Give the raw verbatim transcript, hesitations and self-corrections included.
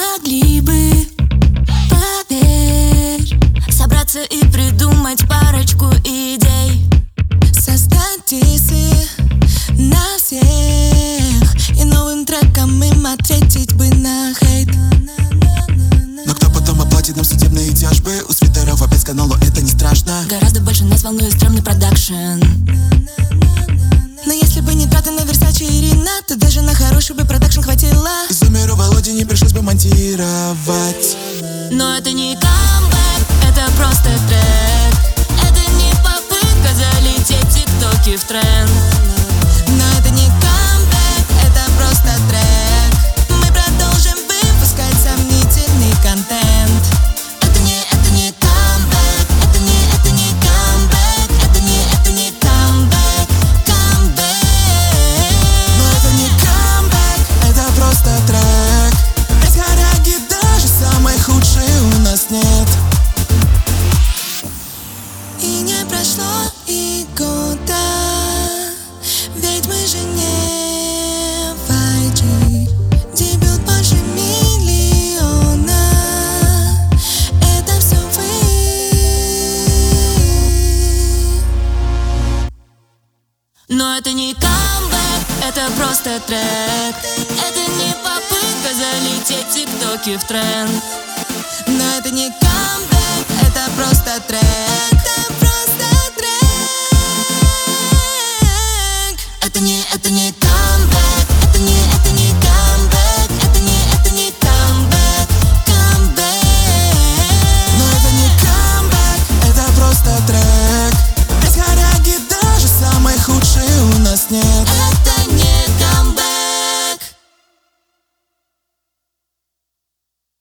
могли бы, поверь, собраться и придумать парочку идей, создать дисы на всех и новым треком им ответить бы на хейт. Но кто потом оплатит нам судебные тяжбы? У свитеров опять каналу это не страшно. Гораздо больше нас волнует стрёмный продакшн. Но если бы не траты на Версаче и Рина, то даже на хороший бы продакшн хватило. Зумеру Володе не пришлось бы монтировать. Но это не камбэк, это просто трек. Это не попытка залететь в тиктоке в тренд. Но это не камбэк, это просто трек. Мы продолжим выпускать сомнительный контент. Это не, это не камбэк, это не, это не камбэк, это не, это не камбэк, камбэк. Но это не камбэк, это просто трек. Без хоряги даже самой худшей у нас нет. И не прошло и года, ведь мы же не в ай джи. Дебют больше миллиона, это все вы. Но это не камбэк, это просто трек. Это не попытка залететь в тиктоке в тренд. Но это не камбэк, это просто трек. Это просто трек. Это не, это не камбэк, это не, это не камбэк, это не, это не камбэк, камбэк. Но это не камбэк, это просто трек. Без хоряги даже самой худшей у нас нет.